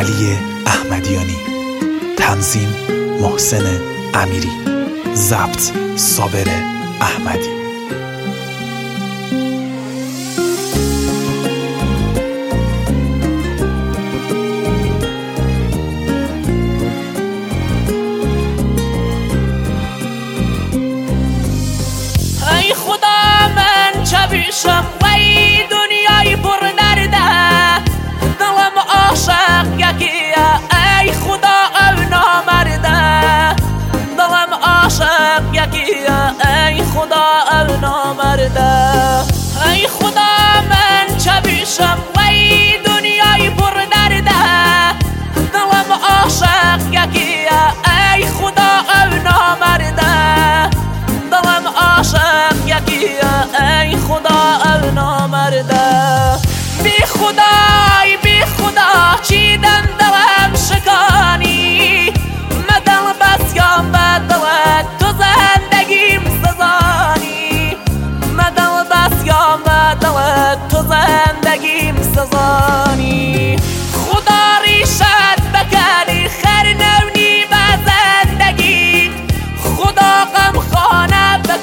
علی احمدیانی، تنظیم محسن امیری، ضبط صابر احمدی. ای خدا من چه بیشم وی دنیای پر درده، دلم عاشق یکیه ای خدا او نامرده، دلم عاشق یکیه ای خدا او نامرده. ای خدا من چه بیشم وی دنیای پر درده، دلم عاشق یکیه ای خدا او نامرده، دلم عاشق یکیه ای خدا او نامرده.